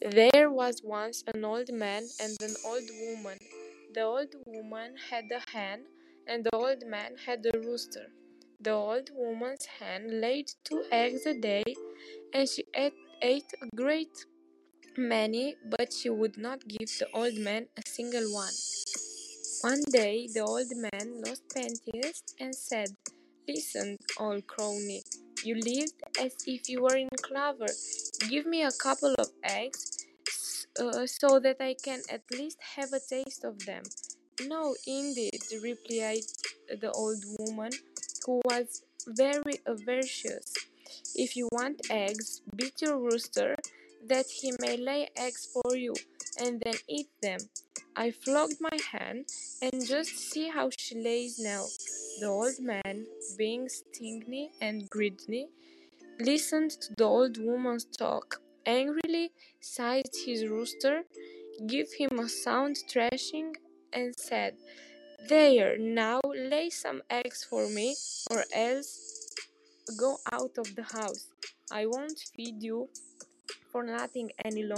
There was once an old man and an old woman. The old woman had a hen, and the old man had a rooster. The old woman's hen laid 2 eggs a day, and she ate a great many, but she would not give the old man a single one. One day the old man lost patience and said, "Listen, old crony, you lived as if you were in clover. Give me a couple of eggs so that I can at least have a taste of them." "No, indeed," replied the old woman, who was very avaricious. "If you want eggs, beat your rooster, that he may lay eggs for you, and then eat them. I flogged my hen, and just see how she lays now." The old man, being stingy and greedy, listened to the old woman's talk, angrily seized his rooster, gave him a sound thrashing, and said, "There, now lay some eggs for me, or else go out of the house. I won't feed you for nothing any longer."